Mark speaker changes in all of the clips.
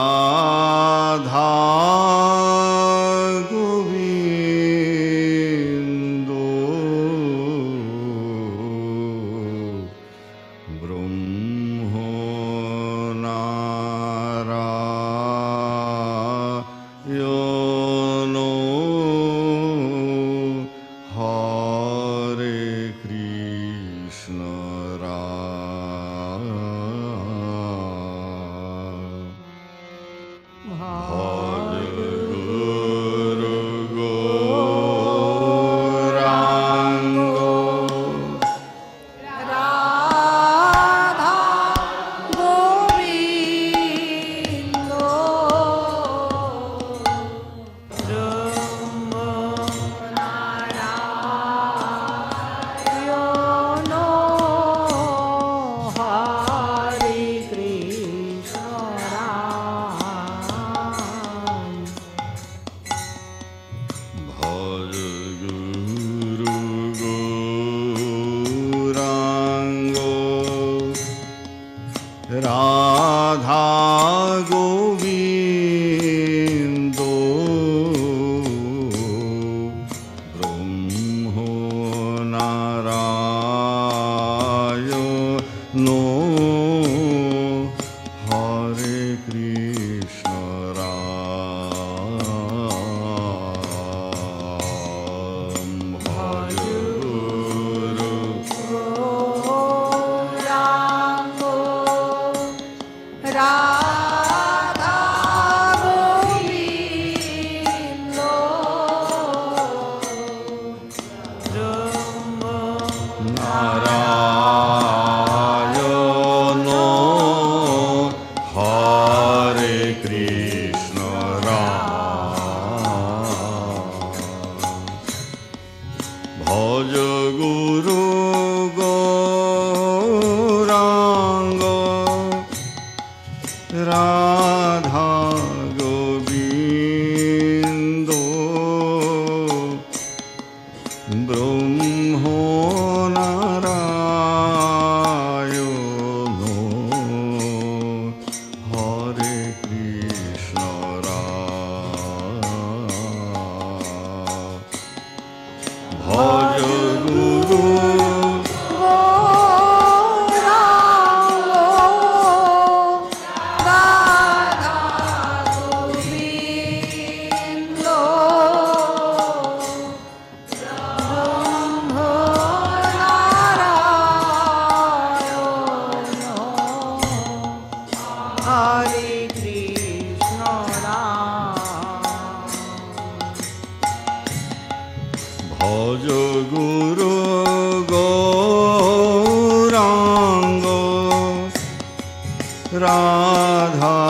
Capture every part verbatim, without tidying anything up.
Speaker 1: রাধা গোবিন্দ ব্রহ্ম নারায়ণ হরে কৃষ্ণ রাম ভজ গুরু গৌরাঙ্গ
Speaker 2: রাধা গোবিন্দ ব্রহ্ম নারায়ণ হরে কৃষ্ণ রাম
Speaker 1: ভজ গুরু গৌরাঙ্গ রাধা গোবিন্দ ব্রহ্ম নারায়ণ হরে কৃষ্ণ রাম ভজ গুরু
Speaker 2: গৌরাঙ্গ রাধা গোবিন্দ ব্রহ্ম
Speaker 1: নারায়ণ হরে কৃষ্ণ রাম ভজ গুরু গৌরাঙ্গ রাধা গোবিন্দ ব্রহ্ম নারায়ণ হরে কৃষ্ণ রাম ভজ গুরু
Speaker 2: হরে কৃষ্ণ রাম
Speaker 1: ভজ গুরু গৌরাঙ্গ রাধা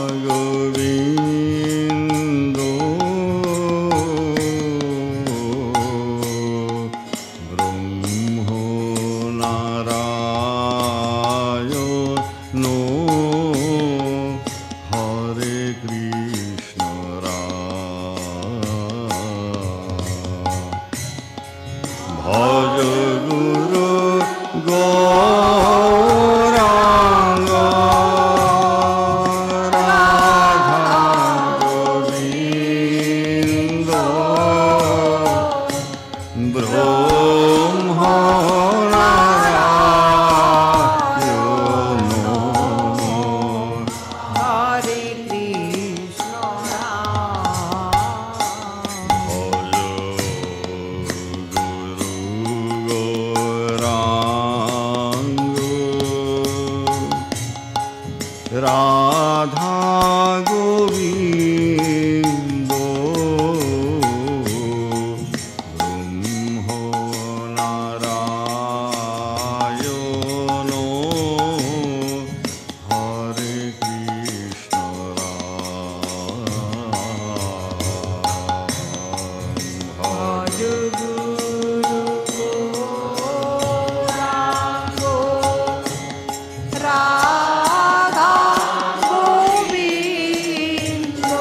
Speaker 1: গোবিন্দ ব্রহ্ম নারায়ণ হরে কৃষ্ণ রাম ভজ গুরু গৌরাঙ্গ রাধা গোবিন্দ ব্রহ্ম নারায়ণ
Speaker 2: হরে কৃষ্ণ রাম
Speaker 1: ভজ গুরু গৌরাঙ্গ রাধা গোবিন্দ ব্রহ্ম নারায়ণ হরে কৃষ্ণ রাম
Speaker 2: ভজ গুরু গৌরাঙ্গ রাধা গোবিন্দ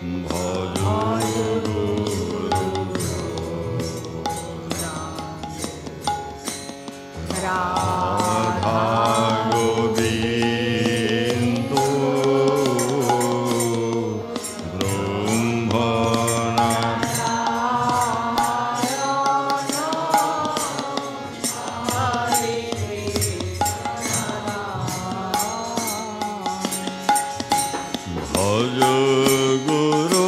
Speaker 1: ভজ
Speaker 2: রাধা
Speaker 1: গোবিন্দ ব্রহ্মণা ভজ গুরু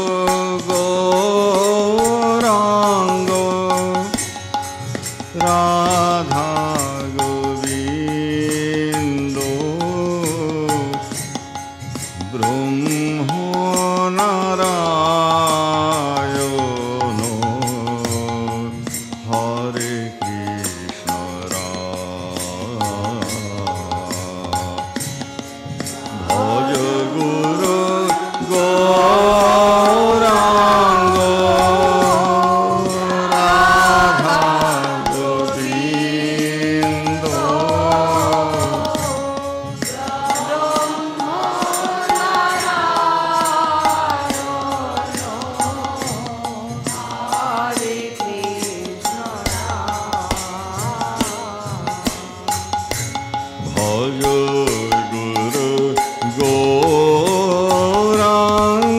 Speaker 1: গৌরাঙ্গ রাধা গোবিন্দ ব্রহ্ম নারায়ণ হরে কৃষ্ণ রাম ভজ গুরু গৌরাঙ্গ রাধা গোবিন্দ
Speaker 2: Hare Krishna
Speaker 1: ভজ গুরু গৌরাঙ্গ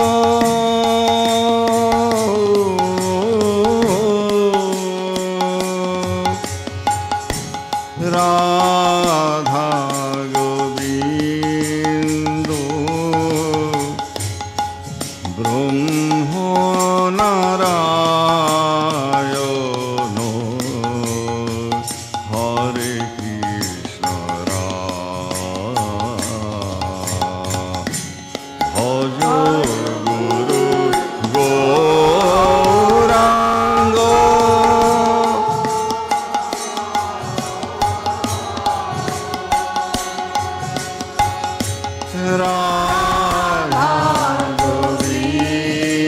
Speaker 1: রাধা গোবিন্দ ব্রহ্ম নারায়ণ হরে কৃষ্ণ রাম ভজ গুরু গৌরাঙ্গ রাধা গোবিন্দ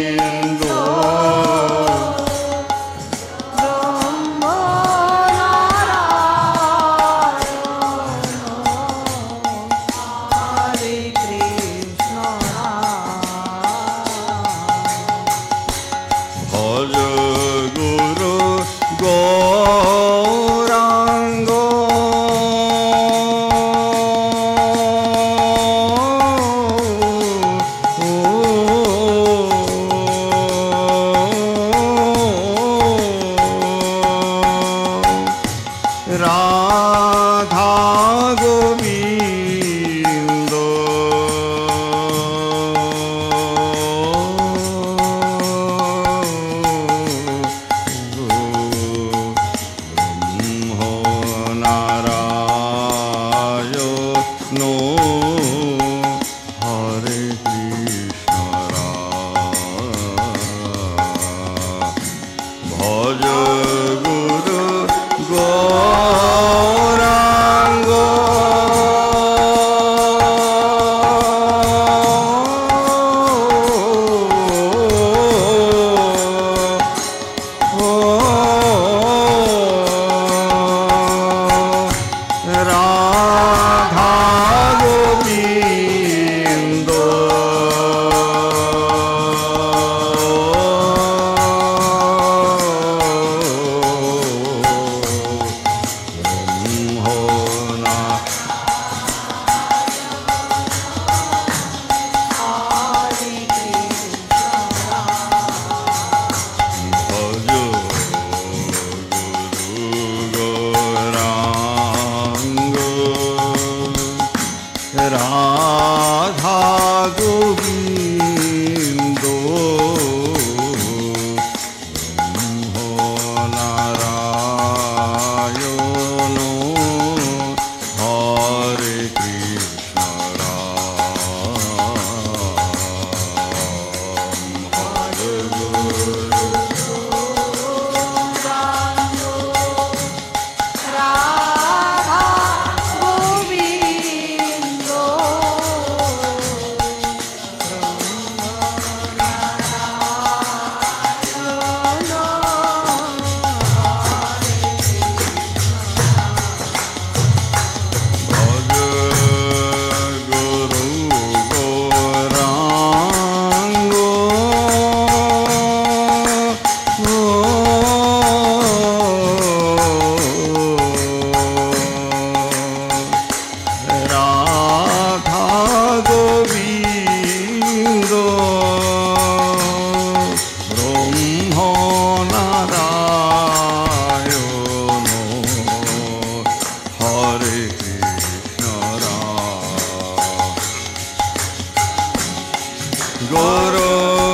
Speaker 1: গুরু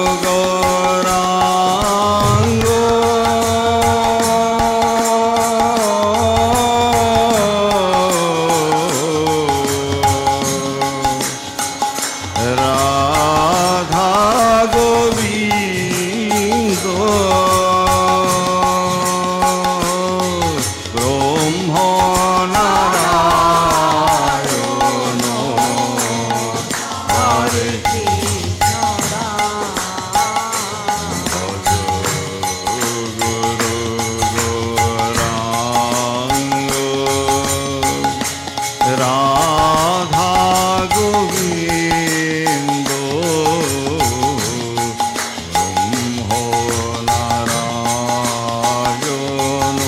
Speaker 1: গৌরাঙ্গ রাধা গোবিন্দ ব্রহ্ম নারায়ণ হরে রাধা গোবিন্দ ব্রহ্ম নারায়ণ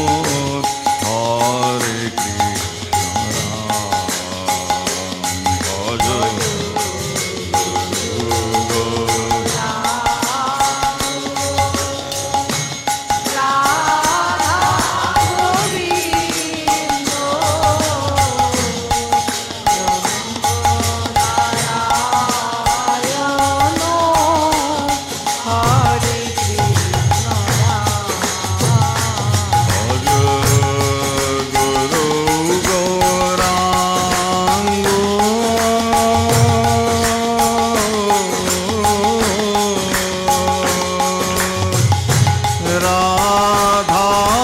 Speaker 1: হরে কৃষ্ণ ভজ রাধা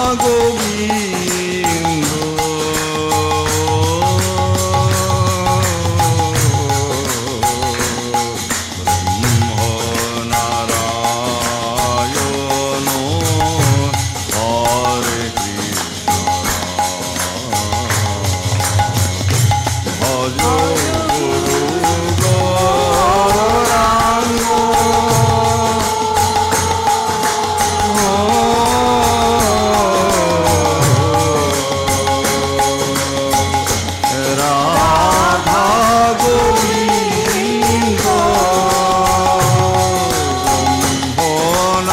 Speaker 1: গোবিন্দ ব্রহ্ম নারায়ণ হরে কৃষ্ণ ভজ গুরু গৌরাঙ্গ রাধা গোবিন্দ ব্রহ্ম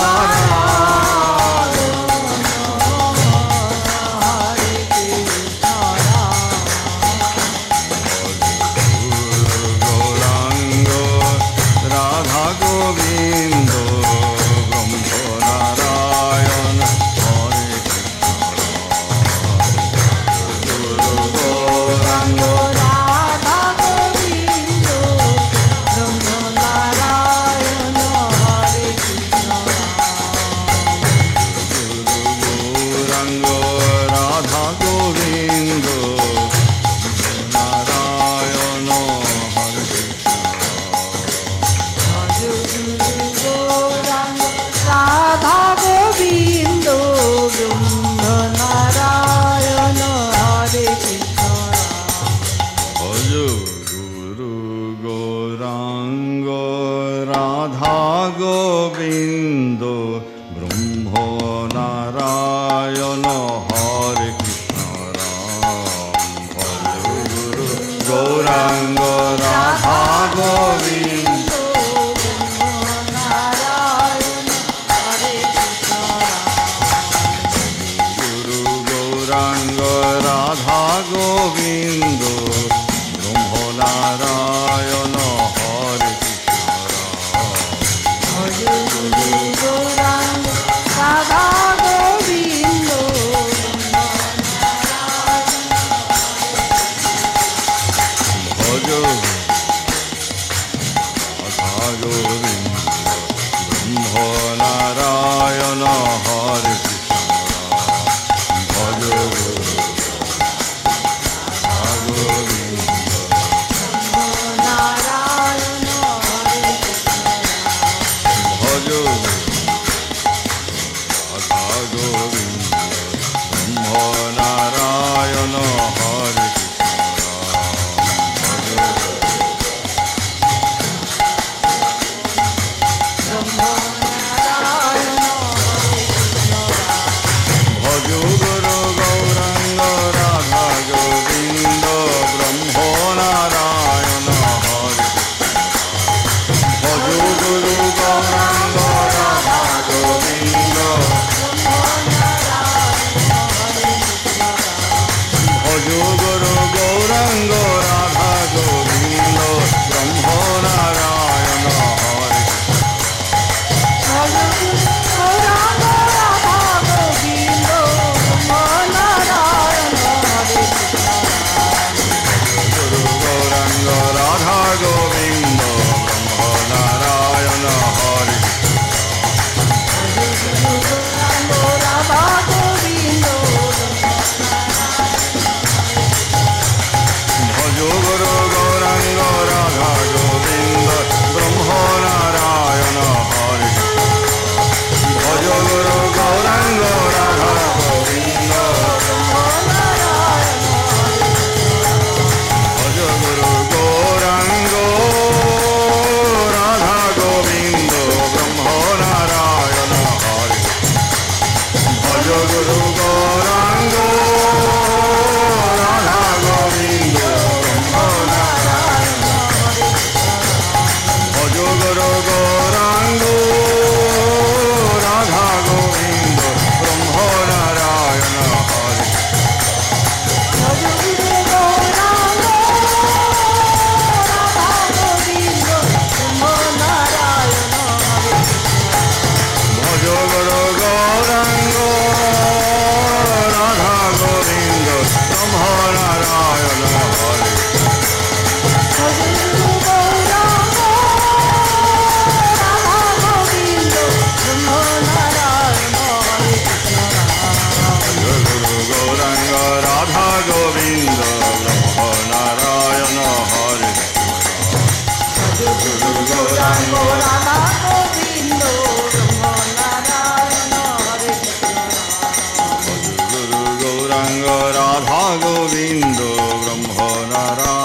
Speaker 1: গৌরাঙ্গ রাধা গোবিন্দ ব্রহ্ম নারায়ণ হরে গুরু গৌরাঙ্গ
Speaker 2: রাধা গোবিন্দ ব্রহ্ম নারায়ণ হরে কৃষ্ণ
Speaker 1: গৌরাঙ্গ রাধা গোবিন্দ নারায়ণ হরে
Speaker 2: ভজ গুরু গৌরাঙ্গ রাধা গোবিন্দ ব্রহ্ম নারায়ণ হরে কৃষ্ণ
Speaker 1: ভজ গুরু গৌরাঙ্গ রাধা গোবিন্দ ব্রহ্ম নারায়ণ হরে কৃষ্ণ রাম ভজ গুরু গৌরাঙ্গ রাধা গোবিন্দ গুরু গৌরাঙ্গ রাধা গোবিন্দ ব্রহ্ম নারায়ণ হরে ভজ রাধা গোবিন্দ ব্রহ্ম নারায়ণ হরে ভজ রাধা গোবিন্দ ভজ রাধা গোবিন্দ ব্রহ্ম নারায়ণ হরে গৌরাঙ্গ রাধা গোবিন্দ ব্রহ্ম নারায়ণ